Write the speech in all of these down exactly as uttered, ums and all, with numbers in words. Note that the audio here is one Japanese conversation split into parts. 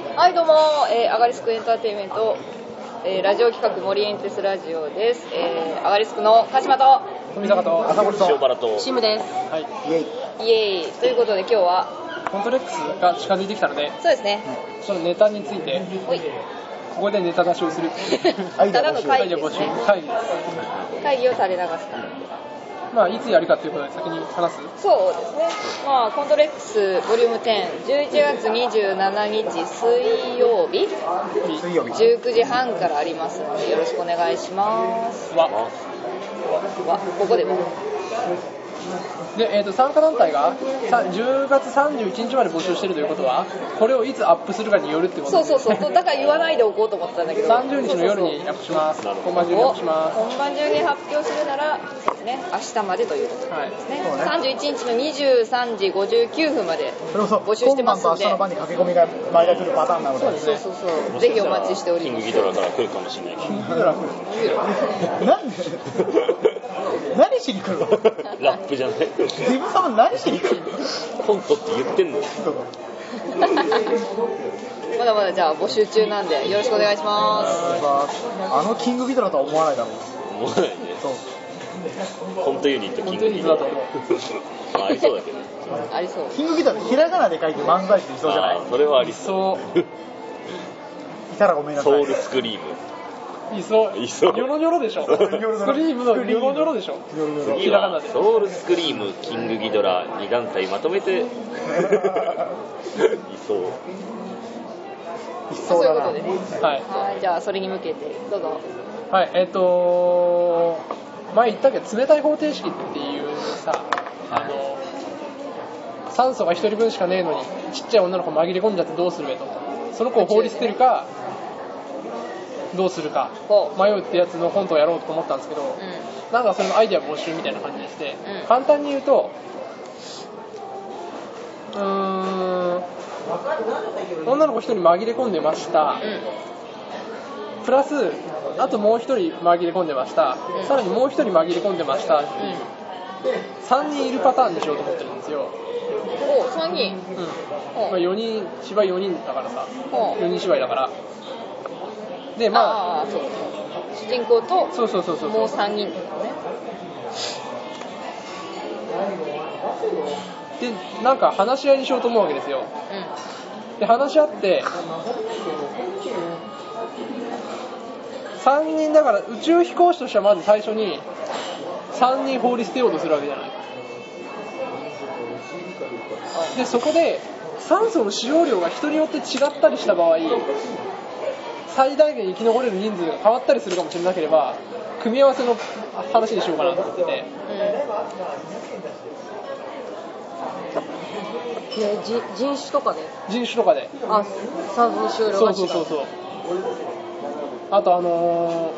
はいどうも、えー、アガリスクエンターテインメント、えー、ラジオ企画森エンテスラジオです、えー、アガリスクの鹿島と富坂と朝森と塩原とシムです。 はい、 イエイイエイということで今日はコントレックスが近づいてきたので、 そうですね、 そのネタについておいここでネタ出しをするただの会議ですね。 会議です会議を垂れ流す。 まあいつやるかということで先に話す。 そうですね、まあコントレックスボリュームテン、じゅういちがつにじゅうしちにち水曜日水曜日じゅうくじはんからありますのでよろしくお願いしますわわここでもで、えー、と参加団体がじゅうがつさんじゅういちにちまで募集しているということはこれをいつアップするかによるってことそうそうそうだから言わないでおこうと思ったんだけどさんじゅうにちの夜にアップします。本番中にアップします。 本番中に発表するならそうですね、明日までということですね、 はい、 さんじゅういちにちのにじゅうさんじごじゅうきゅうふんまで募集してますんで、 今晩と明日の晩に駆け込みが毎回来るパターンなので、ね、 そうそうそうぜひお待ちしております。 キングギドラから来るかもしれない。 キングギドラ来るなんで何しに来るのラップじゃない自分様何しに来るのコントって言ってんのまだまだじゃあ募集中なんでよろしくお願いします。 あのキングギドラとは思わないだろう。 思わないね。 そうコントユニットキングギドラありそうだけどありそう。 キングギドラひらがなで書いて漫才師いそうじゃない。 あそれはありそういたらごめんなさい。 ソウルスクリームいそういそうニョロニョロでしょ。スクリームのニョロニョロでしょ。 次はソウルスクリームキングギドラに団体まとめていそういそうだな。 そういうことでね、 はい、 はい、じゃあそれに向けてどうぞ。 はい、えっ、ー、と前言ったけど冷たい方程式っていうさ、あの酸素がひとりぶんしかねえのにちっちゃい女の子紛れ込んじゃってどうするべと、その子を放り捨てるかどうするか迷うってやつのコントをやろうと思ったんですけど、うん、なんかそれのアイデア募集みたいな感じでして、うん、簡単に言うとうーん女の子一人紛れ込んでました、うん、プラスあともう一人紛れ込んでました、うん、さらにもう一人紛れ込んでましたっていう、うん、さんにんいるパターンにしようと思ってるんですよ。 おさんにん、 うんまあ、よにん芝居よにんだからさよにん芝居だからでまあ、 あそう主人公とそうそうそうそうもうさんにんだよね。 でなんか話し合いにしようと思うわけですよ、うん、で話し合ってさんにんだから宇宙飛行士としてはまず最初にさんにん放り捨てようとするわけじゃない。でそこで酸素の使用量が人によって違ったりした場合最大限生き残れる人数が変わったりするかもしれなければ組み合わせの話にしようかなと思ってて、うんね、人種とかで人種とかであ酸素の使用量が違う。 そうそうそうそうあとあの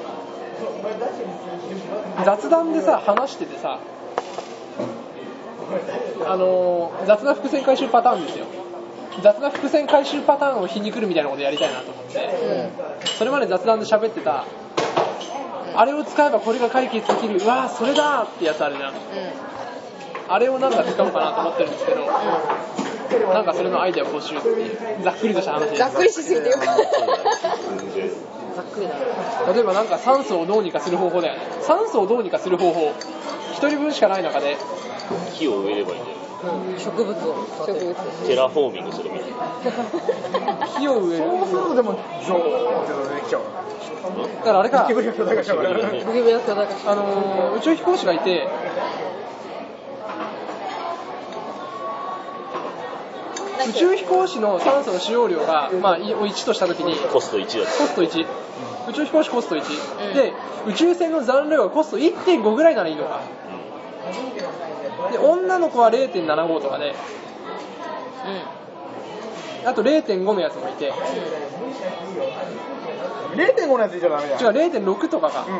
ー、雑談でさ話しててさあのー、雑な伏線回収パターンですよ。雑な伏線回収パターンを皮肉るみたいなことやりたいなと思って、うん、それまで雑談で喋ってた、うん、あれを使えばこれが解決できる、うわーそれだーってやつあるじゃん、うん、あれをなんか使おうかなと思ってるんですけど、うん、なんかそれのアイデア募集っていうざっくりとした話です。 ざっくりしすぎてよざっくりだな。例えばなんか酸素をどうにかする方法だよね。酸素をどうにかする方法ひとりぶんしかない中で木を植えればいいんだよ。 うん、植物を植物テラフォーミングするみたいな木を植えるそうするとでもゾーンって出てきちゃうだからあれかゴキブリが巨大化しちゃうからゴキブリが巨大化しちゃうあのー、宇宙飛行士がいて宇宙飛行士の酸素の使用量が、まあ、いちとしたときにコストいちだコストいち、うん、宇宙飛行士コストいち、うん、で宇宙船の残量がコスト いってんご ぐらいならいいのか、うん、で女の子は れいてんななご とかで、うん、あと れいてんご のやつもいて、 うん、れいてんご のやついちゃダメだよ。 違う れいてんろく とかか、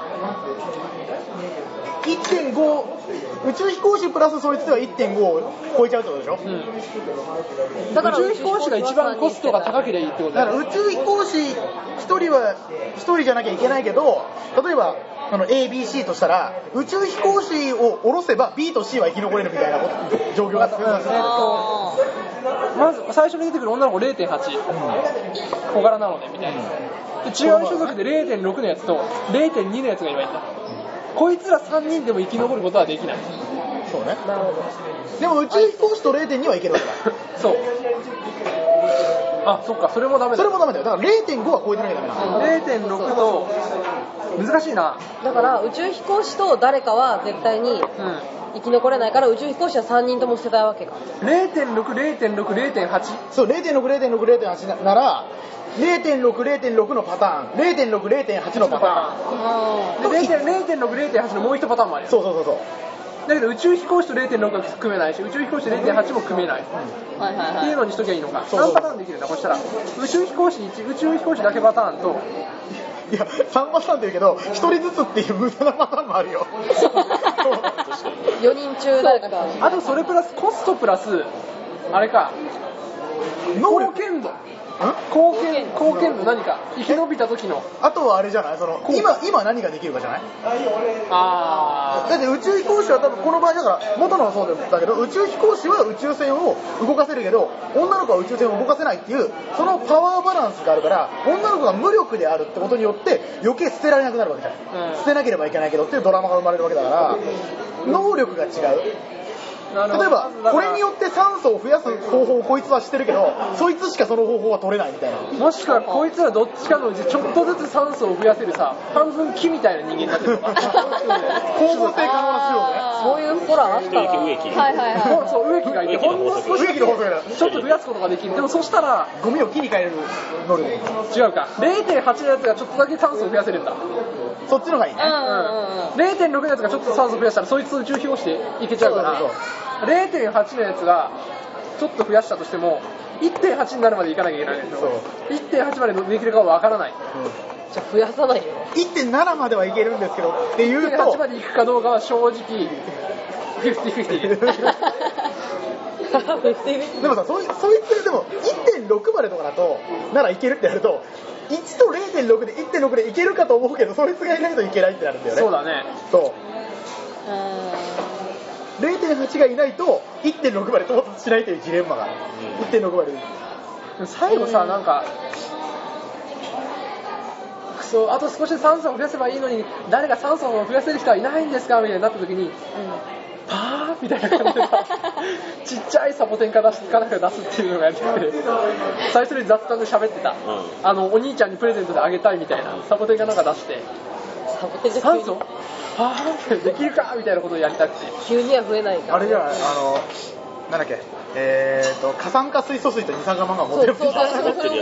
うん、いってんご 宇宙飛行士プラスそいつでは いってんご を超えちゃうってことでしょ、 うん、だから宇宙飛行士が一番コストが高ければいいってことだから宇宙飛行士ひとりはひとりじゃなきゃいけないけど例えばあの エービーシー としたら宇宙飛行士を降ろせば B と C は生き残れるみたいな状況が進んでますね。 まず最初に出てくる女の子 れいてんはち、小柄なのでみたいな、で違う種族で れいてんろく のやつと れいてんに のやつが今いた。こいつらさんにんでも生き残ることはできない。 そうね。なるほど。でも宇宙飛行士と れいてんに はいけるわけだ。 そう。あ、そっか、それもダメだ。 それもダメだよ。だから れいてんご は超えてなきゃダメなの。 れいてんろく と難しいな。 だから宇宙飛行士と誰かは絶対に生き残れないから、宇宙飛行士はさんにんとも捨てたいわけか。 れいてんろく、れいてんろく、れいてんはち。 そう、れいてんろく、れいてんろく、れいてんはち なら れいてんろく、れいてんろく のパターン、れいてんろく、れいてんはち のパターン。 で れいてんろく、れいてんはち のもう一パターンもあるよ。 そうそうそうそう。 だけど宇宙飛行士と れいてんろく が組めないし、宇宙飛行士と れいてんはち も組めない、 はいはいはい、 っていうのにしときゃいいのか。 そうそうさんパターンできるんだ。こしたら宇宙飛行士いち、宇宙飛行士だけパターンと、 いやさんパターンって言うけどひとりずつっていう無駄なパターンもあるよ。 よにん中誰かが。 あとそれプラスコストプラスあれか、貢献度、貢献貢献度何か生き延びた時の。 あとはあれじゃない、その今今何ができるかじゃない。 あだって宇宙飛行士は多分この場合だから元のはそうだけど、宇宙飛行士は宇宙船を動かせるけど女の子は宇宙船を動かせないっていうそのパワーバランスがあるから、女の子が無力であるってことによって余計捨てられなくなるわけじゃない、うん、捨てなければいけないけどっていうドラマが生まれるわけだから、能力が違う。例えばこれによって酸素を増やす方法をこいつは知ってるけど、そいつしかその方法は取れないみたいな。 もしくはこいつらどっちかのうちちょっとずつ酸素を増やせるさ、半分木みたいな人間になってるとか光合成可能な仕様ね。 そういうホラーあったら植木はいはいはい、 そう、植木がいてほんの少し植木の法則だ。 ちょっと増やすことができる。でもそしたらゴミを木に変える能力。 違うか、れいてんはち のやつがちょっとだけ酸素を増やせるんだ。 そっちのがいいね。 うん、れいてんろく のやつがちょっと酸素増やしたらそいつ宇宙飛行士でいけちゃうから、れいてんはち のやつがちょっと増やしたとしても いってんはち になるまでいかなきゃいけないんだけど、 いってんはち までできるかはわからない、うん、 じゃあ増やさないよ。 いってんなな まではいけるんですけどっていうといってんはち までいくかどうかは正直フィフティフィフティでもさ、そい、そいつでも いってんろく までとかだとならいけるってやるといちと れいてんろく で いってんろく でいけるかと思うけど、そいつがいないといけないってなるんだよね。 そうだね。 そうれいてんはち がいないと いってんろく まで到達しないというジレンマが、うん、いってんろく まで最後さ、なんかそうあと少し酸素を増やせばいいのに誰か酸素を増やせる人はいないんですかみたいになった時に、うん、パーみたいな感じでちっちゃいサボテンか出すかなんか出すっていうのがやってて、最初に雑談で喋ってた、うん、あのお兄ちゃんにプレゼントであげたいみたいなサボテンかなんか出して、 サボテンで酸素パーできるかみたいなことをやりたくて、 急には増えないかあれじゃない、あのなんだっけ、えーと過酸化水素水と二酸化マンガン持ってる。 そうそうそう、それ思った。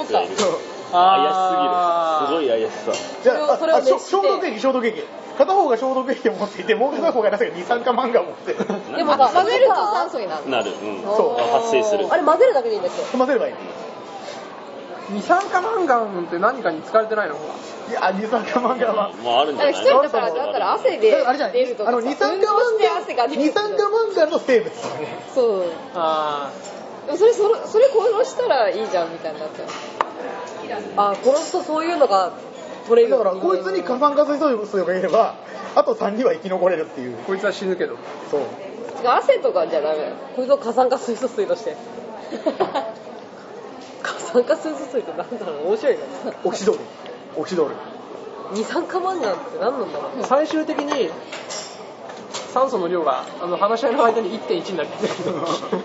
あ怪しすぎる、すごい怪しさ。 じゃあ、それを消毒液消毒液片方が消毒液を持っていて、もう片方がなぜか二酸化マンガンを持ってる。 でもさ、混ぜると酸素になる。 なる、うん、 そう発生する。 あれ混ぜるだけでいいんだっけ？ 混ぜればいい。 二酸化マンガンって何かに使われてないの？ いや、二酸化マンガンはまああるんじゃない？ 一人だからだったら汗であれじゃない、 出るとか、 あの二酸化マンガン、二酸化マンガンの生物。 そう。 あでもそれそれそれ殺したらいいじゃんみたいになっちゃう。 あ、殺すとそういうのが取れる。 だからこいつに過酸化水素水がいれば、あとさんにんは生き残れるっていう。 こいつは死ぬけど。 そう。 汗とかじゃダメだよ。 こいつを過酸化水素水として。過酸化水素水ってなんだろう、面白いね。 オキシドール。オキシドール。 二酸化マンガンって何なんだろう。 最終的に酸素の量があの話し合いの間に いってんいち になるんだけど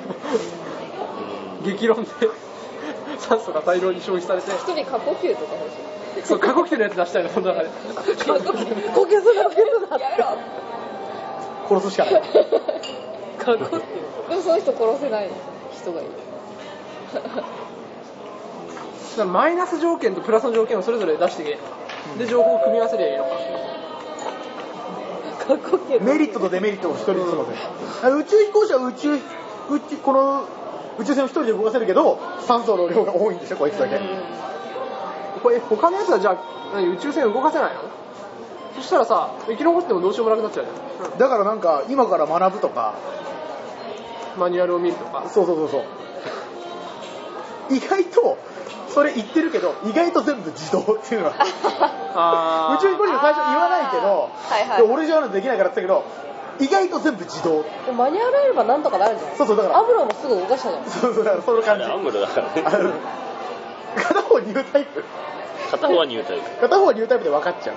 激論で酸素が大量に消費されて、 一人過呼吸とか欲しい。 そう過呼吸のやつ出したいの、この中で呼吸する呼吸するなって殺すしかない。 過呼吸。 でもその人殺せない人がいる。 だからマイナス条件とプラスの条件をそれぞれ出していけ、で情報を組み合わせりゃいいのか。 過呼吸。 メリットとデメリットを一人ずつので、宇宙飛行士は宇宙宇宙この宇宙船を一人で動かせるけど酸素の量が多いんでしょ、こいつだけ。 これ他のやつはじゃあ何宇宙船を動かせないの？そしたらさ、生き残ってもどうしようもなくなっちゃうじゃん、うん、 だからなんか今から学ぶとかマニュアルを見るとか。 そうそうそうそう、意外とそれ言ってるけど意外と全部自動っていうのはあ宇宙飛行士が最初言わないけど、 はいはい、 俺じゃないとできないからって言ったけど意外と全部自動。 でマニュアルあればなんとかなるじゃん。 そうそうだからアムロもすぐ動かしたじゃん。 そうそうだからその感じ。 アムロだからね。 片方ニュータイプ片方はニュータイプ。 片方はニュータイプで分かっちゃう。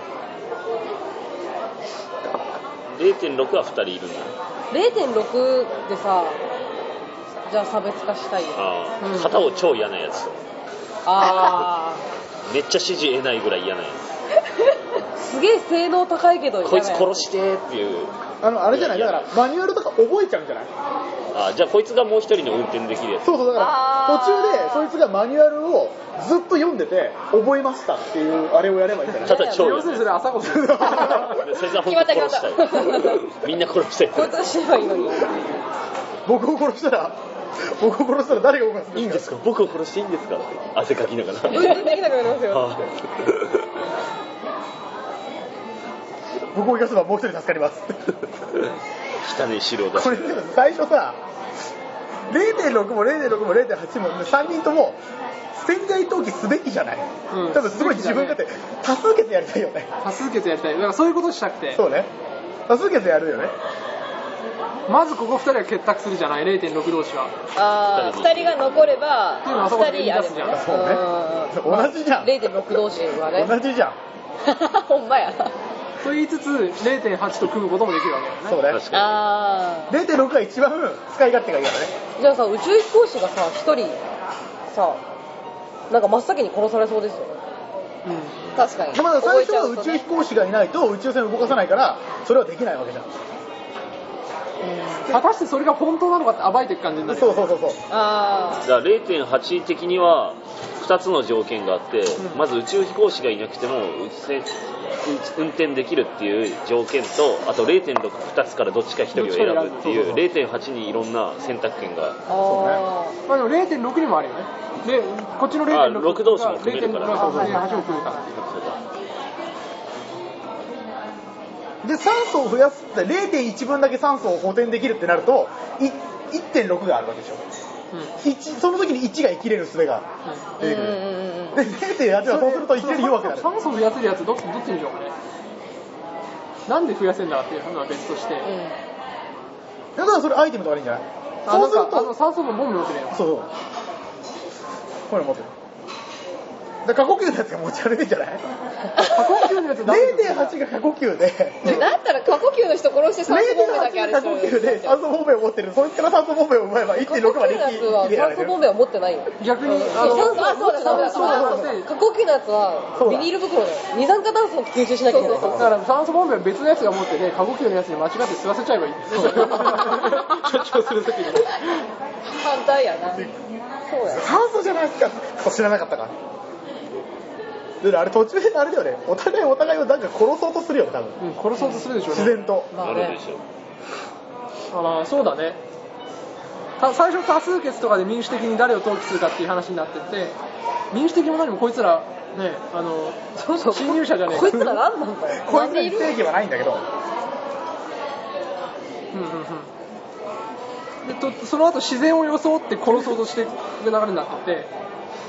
れいてんろく はふたりいるんだ。 れいてんろく でさ、じゃあ差別化したいよ。 ああ、 うん、 片方超嫌なやつ。 あめっちゃ指示得ないぐらい嫌なやつ。すげえ性能高いけどつ。こいつ殺してーっていう。 あのあれじゃないだからマニュアルとか覚えちゃうんじゃない？ あじゃあこいつがもう一人の運転できるやつ。 そうそうだから途中でそいつがマニュアルをずっと読んでて覚えましたっていうあれをやればいいんじゃない？ ただ超要するにそれ朝子さんそいつは本当殺したい。みんな殺したい。 こいつが死ねばいいのに。 僕を殺したら僕を殺したら誰が動かすんですか？ いいんですか？僕を殺していいんですか？汗かきながら。 運転できなくなりますよ。 はあ僕を生かせばもう一人助かります。 汚い汁を出しこれて。 最初さ れいてんろく も れいてんろく も れいてんはち もさんにんとも潜在登記すべきじゃない、 うん、 多分すごい自分勝手多数決やりたいよね。 多数決やりたい。だからそういうことしたくて。 そうね多数決やるよね。 まずここふたりは結託するじゃない れいてんろく 同士は。 あーふたりが残ればっていうのはあそこふたで言い出すじゃん。 りあればね。 そうね同じじゃん。 れいてんろく 同士はね。 同じじゃん。 ほんまや。 と言いつつ れいてんはち と組むこともできるわけだよね。 そうね確かあれいてんろく が一番使い勝手がいいからね。 じゃあさ、宇宙飛行士がさ、一人さ、なんか真っ先に殺されそうですよね。 ー確かに。 でも最初は宇覚えちゃうとね宙飛行士がいないと宇宙船を動かさないからそれはできないわけじゃん。 果たしてそれが本当なのかって暴いていく感じになる。 そうそうそうそう。 あだから れいてんはち 的にはふたつの条件があって、 うんまず宇宙飛行士がいなくても運転できるっていう条件と、あと れいてんろく ふたつからどっちかひとりを選ぶってそうそうそういう れいてんはち にいろんな選択権が。 ーあまあでも れいてんろく にもあるよね。でこっちの れいてんろくあろく同士も組めるかられいてんろく れいてんはちも組めたっていう。 で酸素を増やすって れいてんいち 分だけ酸素を補填できるってなると いってんろく があるわけでしょ、 うんいちその時にいちが生きれる術がー出てくる、 うんうんうんうんで れいてんはち はそうするといきなり弱くなる。 酸素増やせるやつどっちどっちにしようかね。なんで増やせんだかっていうのは別として、 だからそれアイテムとかでいいんじゃない？ あそうするなんかあのと酸素分ボンベ持ってるよ。 そうそうこれ持ってるで過呼吸のやつが持ち歩いてんじゃない？ 過呼吸のやつダメれいてんはち が過呼吸でうんだったら過呼吸の人殺して酸素ボンベだけあれれいてんはち が過呼吸で酸素ボンベを持ってるそいつから酸素ボンベを奪えば いってんろく まで過呼吸のやつは酸素ボンベは持ってないよ。 逆にあそうそうそうだそうだそうだそうだそうだ過呼吸のやつはビニール袋で二酸化炭素を吸収しなきゃいけない。 そうそうだから酸素ボンベは別のやつが持ってて過呼吸のやつに間違って吸わせちゃえばいいんですよ。処置をするときに。 反対やな。そうや。 酸素じゃないですか知らなかったかであれ途中であれだよねお互いお互いをなんか殺そうとするよね多分うん、殺そうとするでしょうね。 自然とまあねなるでしょ。 あまあそうだね。た最初多数決とかで民主的に誰を登記するかっていう話になってて、民主的も何もこいつらね、あのそうそう侵入者じゃねえか。 こいつら何なんだよ。 こいつらに正義はないんだけどうんうんうん。でとその後自然を装って殺そうとしていく流れになってて。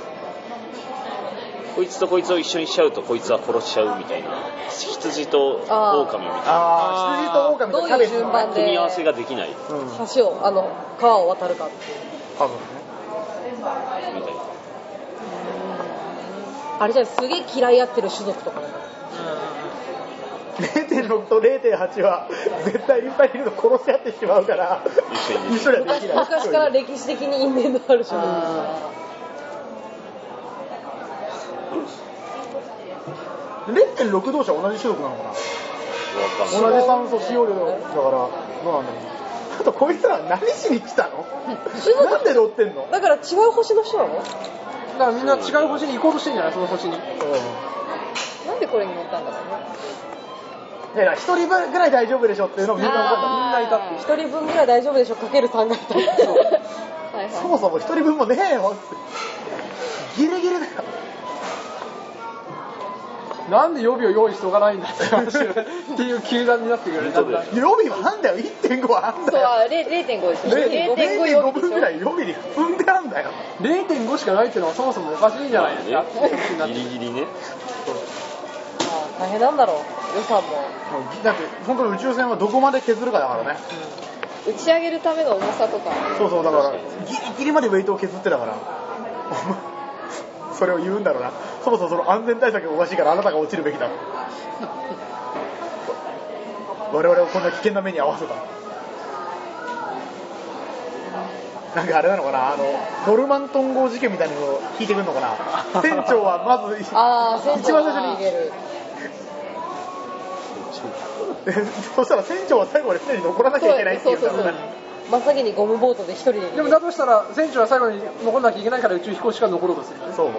こいつとこいつを一緒にしちゃうとこいつは殺しちゃうみたいな、羊と狼みたいなああ羊と狼とキャベツどういう順番で組み合わせができないうん橋をあの川を渡るかっていう。 多分ねみたいな。 あれじゃすげえ嫌い合ってる種族とかなんだ。 れいてんろく と れいてんはち は絶対いっぱいいると殺し合ってしまうから一緒に一緒にはで昔きない昔から歴史的に因縁のある種族。 れいてんろく 同士は同じ種族なのかなわかんない。 同じ酸素使用量だからどうなんだろうあとこいつら何しに来たのなんで乗ってんのだから違う星の人なの？ だからみんな違う星に行こうとしてんじゃないその星に。 なんでこれに乗ったんだろうね。 いや一人分ぐらい大丈夫でしょっていうのをみんな分かったみんないたって一人分ぐらい大丈夫でしょかけるさんがいた。 はいはい。 そもそも一人分もねえよギリギリだよなんで予備を用意しておかないんだって話っていう球団になってくる。 予備はあんだよ、いってんご はあんだよ。 そう、れいてんごです。 れいてんご 分ぐらい予備に踏んであんだよ。 れいてんご しかないっていうのはそもそもおかしいんじゃないですか。 ギリギリね。 あ大変なんだろう、予算も。 だって本当に宇宙船はどこまで削るかだからね。 打ち上げるための重さとか。 そうそう、だからギリギリまでウェイトを削ってたから。それを言うんだろうな。そもそもその安全対策がおかしいからあなたが落ちるべきだ。我々をこんな危険な目に遭わせた。なんかあれなのかな、あのノルマントン号事件みたいなのを聞いてくるのかな。船長はまずあー一番最初に逃げる。 そしたら船長は最後まで船に残らなきゃいけないっていうんだろうね。 真っ先にゴムボートで一人で逃げる。 でもだとしたら船長は最後に残んなきゃいけないから宇宙飛行士が残ろうとする。 そう、 うん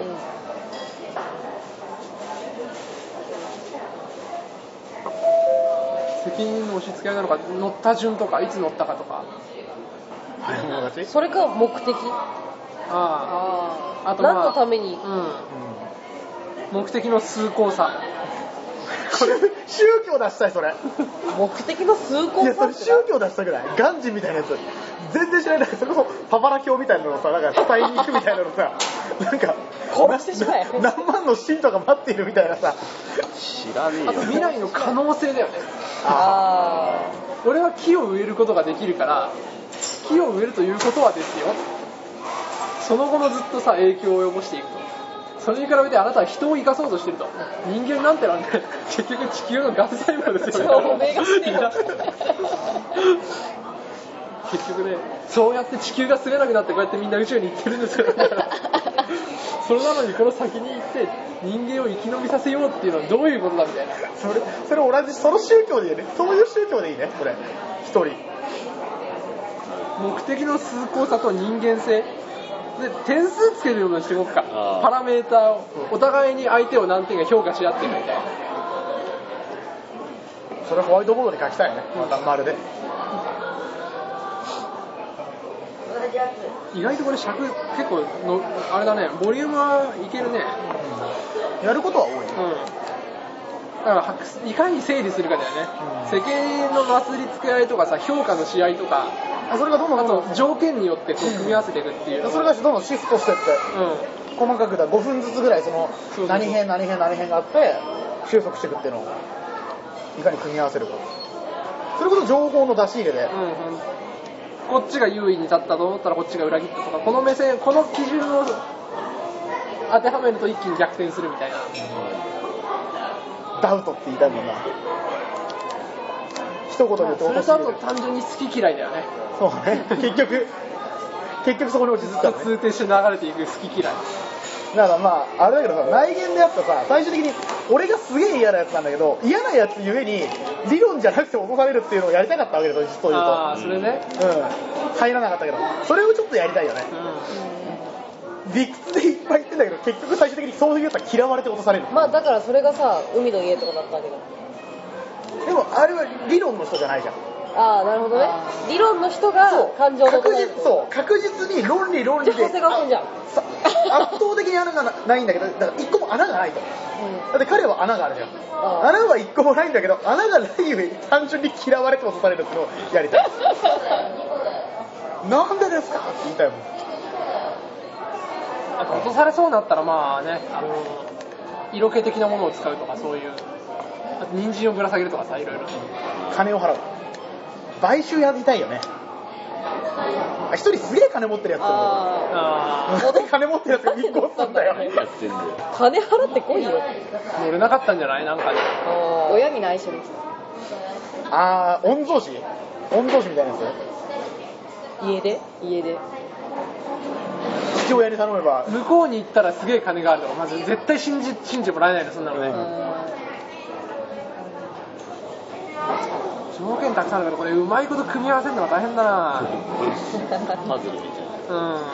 責任の押し付け合いなのか、乗った順とかいつ乗ったかとか。 早い者勝ち。 それか目的、 ああ、あと、 何のために、 うん、目的の崇高さ。 これ宗教出したいそれ。 目的の崇高いやそれさって宗教出したぐらい。ガンジみたいなやつ。全然知らない。それこそパパラ教みたいなのをさ、なんか伝えに行くみたいなのさ、なんか殺してしまえ。 何万の信徒が待っているみたいなさ。 知らねえよ。 あと未来の可能性だよね。 あ俺は木を植えることができるから木を植えるということはですよ、その後もずっとさ影響を及ぼしていくと。それに比べてあなたは人を生かそうとしてると。人間なんてなんて結局地球のガス細胞ですよね。 証明がしてよ結局ね、そうやって地球が住めなくなってこうやってみんな宇宙に行ってるんですよ。それなのにこの先に行って人間を生き延びさせようっていうのはどういうことだみたいな。 それそれ同じその宗教でいいね。そういう宗教でいいね。これ一人。 目的の崇高さと人間性で点数つけるようにしていこうか。 あーパラメーターをお互いに相手を何点か評価し合ってるみたいな。 それホワイトボードに書きたいね。また丸で。 意外とこれ尺結構のあれだね、ボリュームはいけるね。 やることは多い。 うん。だからいかに整理するかだよね。世間のなすりつけ合いとかさ、評価の試合とか、 それがどんどんあどんどんと条件によってこう組み合わせていくっていうの。 それがどんどんシフトしてって、 うん。 細かくだごふんずつぐらいそのそうそうそう何編何編何編があって収束していくっていうのをいかに組み合わせるか。それこそ情報の出し入れで、 うんうん、こっちが優位に立ったと思ったらこっちが裏切ったとか、この目線、この基準を当てはめると一気に逆転するみたいな。 ダウトって言いたいもんな。一言で言ってそれ落とし入れる。 とあと単純に好き嫌いだよね。 そうね。結局結局そこに落ち着くからね。 通底して流れていく好き嫌い。 だからまああれだけどさ、内言でやっぱさ、最終的に俺がすげえ嫌なやつなんだけど、嫌なやつゆえに理論じゃなくて落とされるっていうのをやりたかったわけですよ、実を言うと。 ああ、それね。 うん。入らなかったけど、それをちょっとやりたいよね。 う理屈でいっぱい言ってんだけど、結局最終的にそういうやつは嫌われて落とされる。 まあだからそれがさ、海の家とかだったわけだ。 でもあれは理論の人じゃないじゃん。 ああ、なるほどね。理論の人が感情の確実そう確実に論理論理でじゃあ長谷川君じゃん。 さ圧倒的に穴がないんだけど、だから一個も穴がないと。だって彼は穴があるじゃん。 ああ穴は一個もないんだけど、穴がないゆえに単純に嫌われて落とされるっていうのをやりたい。なんでですかって言いたいもん。 あと落とされそうになったらまあね、あの色気的なものを使うとかそういう、あと人参をぶら下げるとかさ、いろいろ。 金を払う。買収やりたいよね。あ、一人すげえ金持ってるやつと思う。 ああ金持ってるやつが一個持ったんだよ。 やってんだよ。 あ、金払ってこいよ。 あ、乗れなかったんじゃないなんかね。 あ親に内緒です。 あー、御曹司御曹司みたいなやあ、家で家で。 つ。父親に頼めば。 向こうに行ったらすげえ金があるとか、まず絶対信じ信じてもらえないの、そんなのね。条件たくさんあるからこれうまいこと組み合わせるのが大変だな。 パズルみたいな。 うん。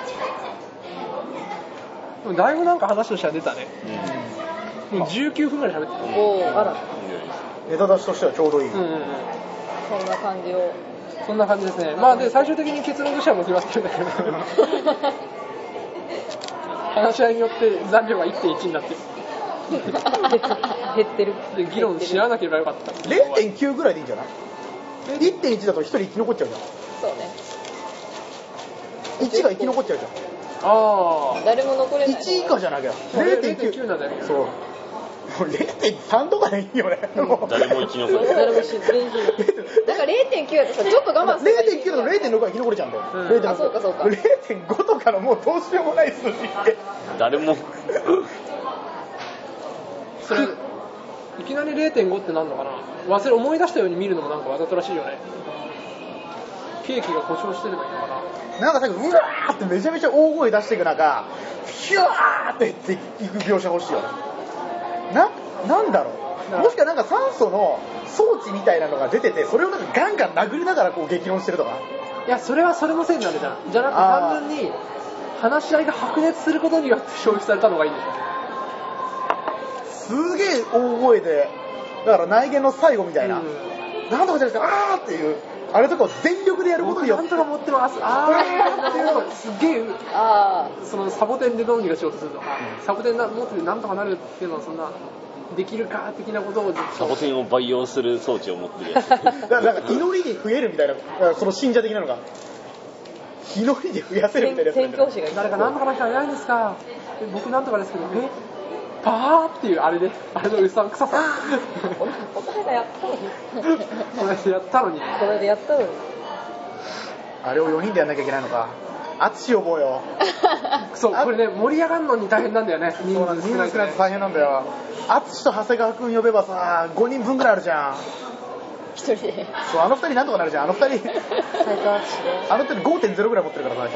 でもだいぶなんか話としては出たね。もうじゅうきゅうふんぐらい喋ってる。 おー、あら。 ネタ出しとしてはちょうどいい。 うんうんうん。 そんな感じを。 そんな感じですね。まあで最終的に結論としてはもう決まってるんだけど話し合いによって残量が いってんいち になってる。 減ってる。 で議論し合わなければよかった。 れいてんきゅう ぐらいでいいんじゃない？ いってんいち だとひとり生き残っちゃうじゃん。 そうね。 いちが生き残っちゃうじゃん。 あ誰も残れない。 いち以下じゃなきゃ。 あれいてんきゅうれいてんきゅうなんだよね。 そう。れいてんさん とかでいいよね。もう誰も生き残る。 誰も知ってる。 なんか れいてんきゅう やとさ、ちょっと我慢する。 れいてんきゅう だと れいてんろく が生き残れちゃうんだよ。 うんれいてんろくあそうかそうかれいてんご とかのもうどうしようもない数字って。 誰も。 それいきなり れいてんご ってなんのかな。忘れ思い出したように見るのもなんかわざとらしいよね。ケーキが故障してればいいのかな。 なんかさっきうわーってめちゃめちゃ大声出していく中、ヒュワーっていっていく描写欲しいよね。な、なんだろう。もしくはなんか酸素の装置みたいなのが出てて、それをなんかガンガン殴りながらこう激論してるとか。 いやそれはそれのせいになるじゃん。じゃなくて単純に話し合いが白熱することによって消費されたのがいいんでしょ。 すげえ大声で、だから内言の最後みたいな、 うんなんとかじゃなくて、あーっていう、あれとかを全力でやることによって、 なんとか持ってますあーっていうのがすっげえあそのサボテンでどうにかしようとするとか、サボテンな持っててなんとかなるっていうのはそんなできるか的なことをサボテンを培養する装置を持ってるやつ。 だからなんか祈りで増えるみたいな、その信者的なのが、祈りで増やせるみたいなやつなんじゃない。 宣教師がい誰かなんとかの人はいないんですか。え僕なんとかですけどえパーっていうあれであれのうさんくささこの間やったのに。 この間やったのにこの間やったのに。 あれをよにんでやんなきゃいけないのか。淳呼ぼうよ。 そうこれね盛り上がるのに大変なんだよね。人そうなんです。人数少ないとね数少ないと大変なんだよ。淳と長谷川くん呼べばさ、ごにんぶんぐらいあるじゃん。 一人で。 そう、あのふたりなんとかなるじゃん。あのふたり、 斉藤淳ね。 あのふたり ごてんゼロ ぐらい持ってるからさ、一人。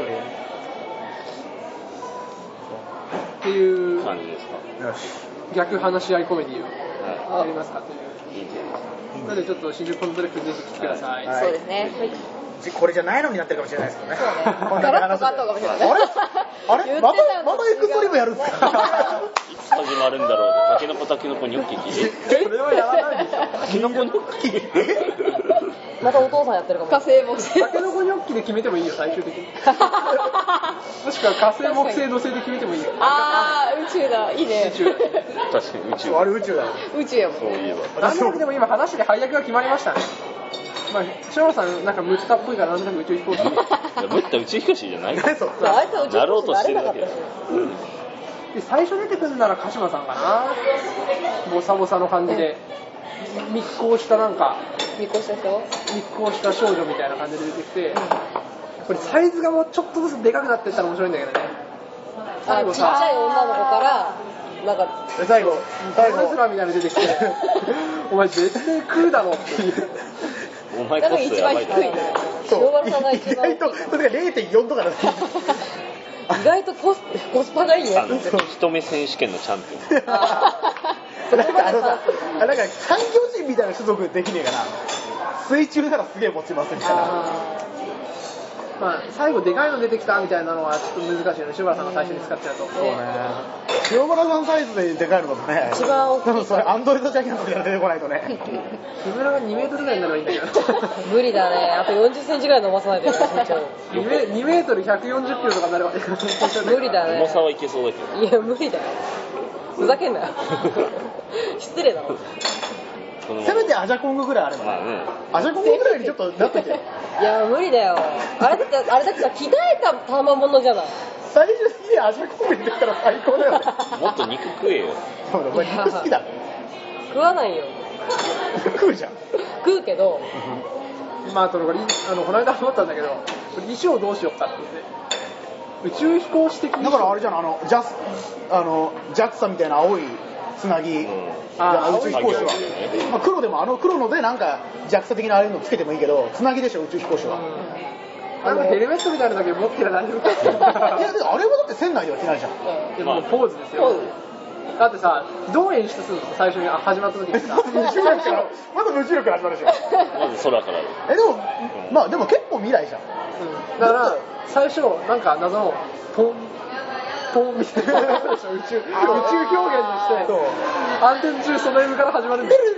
っていう感じですか。 よし。 逆話し合いコメディをはやりますかという。 い。いいんじゃないですか。 なのでちょっと新宿コントレックぜひ来てください。 はいそうですね。 じこれじゃないのになってるかもしれないですけどね。 そうねこんだけ話すガラッとカットかもしれないあれあれま言ってたのた、またエクストリームやるんですかいつ始まるんだろうと、タケノコタケノコニョッキキ。 それはやらないでしょ。 タケノコニョッキキ。 またお父さんやってるかも。 火星木星。 タケノコニョッキで決めてもいいよ最終的に。もしくは火星木星土星で決めてもいいよ。 あー、宇宙だ。いいね。 宇宙確かに宇宙。 あれ宇宙だよ。 宇宙やもん。 そういえば。 何よりでも今話で配役が決まりましたね。まあ、ショーさんなんかムッタっぽいからなんとなく宇宙飛行士。 いや、ムッタ宇宙飛行士じゃない。 何それあいつは宇宙なろう飛行士にとしてるだなれなかったけだし。 で最初出てくるなら鹿島さんかな。ボサボサの感じで密航したなんか見越した人。 密航した少女みたいな感じで出てきて、これサイズがもうちょっとずつでかくなっていったら面白いんだけどね。 あ、ちっちゃい女の子からなんかで最後、最後プロレス、ラーみたいなの出てきてお前絶対食うだろっていう。 お前コストやばいだろ。 そう塩原さんが意一番大きい外と、それが れいてんよん とかだった。 意外とコスコスパがいいね。 あの一目選手権のチャンピオン。 なんかあのさ、あなんか環境人みたいな種族できねえかな。水中ならすげえ持ちますみたいな。 まあ、最後でかいの出てきたみたいなのはちょっと難しいよね。柴原さんが最初に使っちゃうと。 そうね。塩原さんサイズででかいのだとね。 一番大きい多分それアンドロイドジャケットから出てこないとね。 木村がにメートルぐらいになればいいんだけど。 無理だね。あとよんじゅっセンチぐらい伸ばさないといけない。身長にメにメートルひゃくよんじゅっキロとかになればいい。 無理だね。 重さはいけそうだけど。 いや無理だよ。ふざけんなよ。失礼だろ。 このせめてアジャコングぐらいあれば。 まあね。 アジャコングぐらいにちょっとなっといて。 いや無理だよ。あれだってあれだってさ着替えた賜物じゃない。 最終的にアジャコングにできたら最高だよね。 もっと肉食えよ。 そうだ、お前肉好きだ。 食わないよ。 食うじゃん。 食うけど。 まあ、これあのこの間思ったんだけど、これ衣装どうしようかって言って、宇宙飛行士的にだからあれじゃん、あの、ジャス、あの、ジャクサみたいな青いつなぎ、 うん。 あ宇宙飛行士は。まあ、黒でもあの黒のでなんかジャクサ的なああいうのつけてもいいけど、つなぎでしょ、宇宙飛行士は。 あのヘルメットみたいなのだけ持ってりゃ大丈夫か。 いや、でもあれはだって船内では着ないじゃん。 でもポーズですよ。だってさ、どう演出するの最初にあ始まった時にさ。 無重力から、まず無重力から始まるでしょ。 まず空から。 え、でも、まあでも結構未来じゃん。 うんだから最初なんか謎のポンポンみたいな宇宙宇宙表現としてそう暗転中その M から始まるんだよ。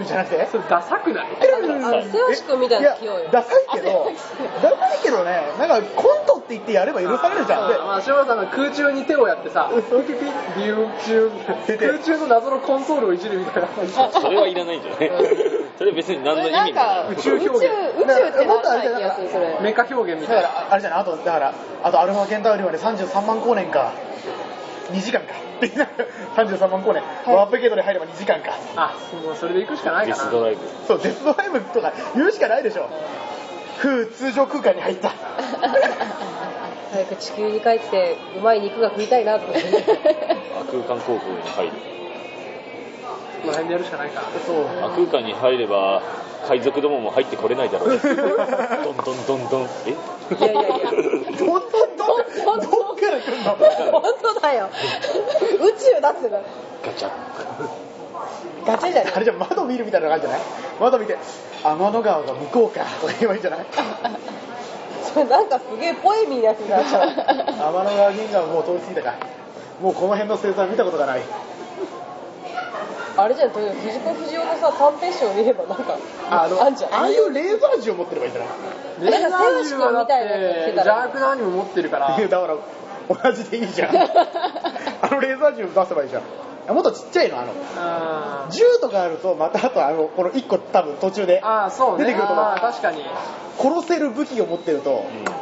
じゃなくてそれダサくない？ あの瀬橋君みたいな器用よ。 ダサいけどダサいけどね、なんかコントって言ってやれば許されるじゃん。でまあ、柴田さんが空中に手をやってさ、ピピピビュー中空中の謎のコンソールをいじるみたいな。 それはいらないんじゃないそれ別に何の意味もない。 宇宙表現宇宙ってならない気がするそれ。 メカ表現みたいな。 だからあれじゃない、あとだからあとアルファケンタウリまでさんじゅうさんまん光年かにじかんかってさんじゅうさんまん光年、はい、ワープゲートで入ればにじかんか。 あ、もうそれで行くしかないかな。 デスドライブ。 そうデスドライブとか言うしかないでしょ。ふう通常空間に入った早く地球に帰ってうまい肉が食いたいなと思って空間航空に入る。 この辺でやるしかないか。 そう空間に入れば海賊どもも入ってこれないだろう。どんどんどんどん。え？ いやいやいや。 どんどんどんどっから来るの？ 本当だよ。宇宙だってな。 ガチャ。 ガチャじゃねえ。 あれじゃ窓見るみたいな感じじゃない？窓見て天の川が向こうかとか言えばいいんじゃない？ それなんかすげえポエミーなやつになっちゃう。 天の川銀河ももう通り過ぎたか。もうこの辺の星座見たことがない。 あれじゃん、藤子不二雄のさ短編集を見ればなんかあのあんじゃん。 ああいうレーザー銃を持ってればいいんじゃない？ レーザー銃はだっみたいなやつ着ててたら邪悪なアニメ持ってるから。 だから同じでいいじゃん。あのレーザー銃出せばいいじゃん。もっとちっちゃいの、あのあ銃とかあるとまたあとあのこのいっこ多分途中であ、そうね。 出てくると思う。 あ確かに殺せる武器を持ってると、うん、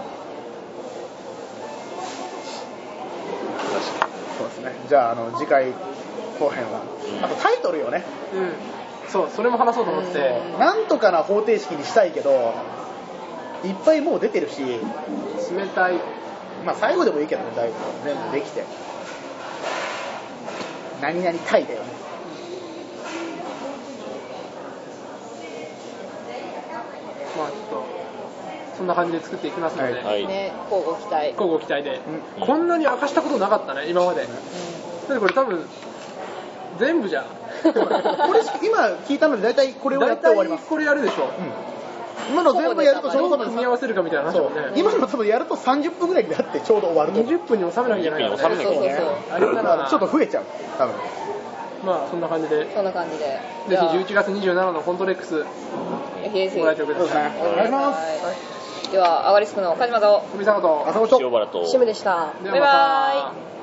そうですね。じゃあ、あの次回後編はあとタイトルよね。 うん、そう、それも話そうと思ってて、 なんとかな方程式にしたいけどいっぱいもう出てるし、 冷たい、 まあ最後でもいいけどね、だいぶ全部できて何々タイだよね。 まあちょっとそんな感じで作っていきますので、 はいね、交互期待。 交互期待で、 うん、 こんなに明かしたことなかったね今まで、うん、だってこれ多分全部じゃんこれ今聞いたので大体これをやって終わります。 これやるでしょ、うん、 今の全部やるとちょうど組み合わせるかみたいな話だもんね。 今の多分やるとさんじゅっぷんぐらいになってちょうど終わると。 にじゅっぷんに収めなきゃいけないからね。 収めなきゃいけない。 あれだな、 ちょっと増えちゃう多分。 まあそんな感じで、 そんな感じでぜひじゅういちがつにじゅうしちにちのコントレックスご来場ください。 お願いします。 ではアガリスクの鹿島と富坂と浅野と塩原とシムでした。 ではまた。 バイバイ。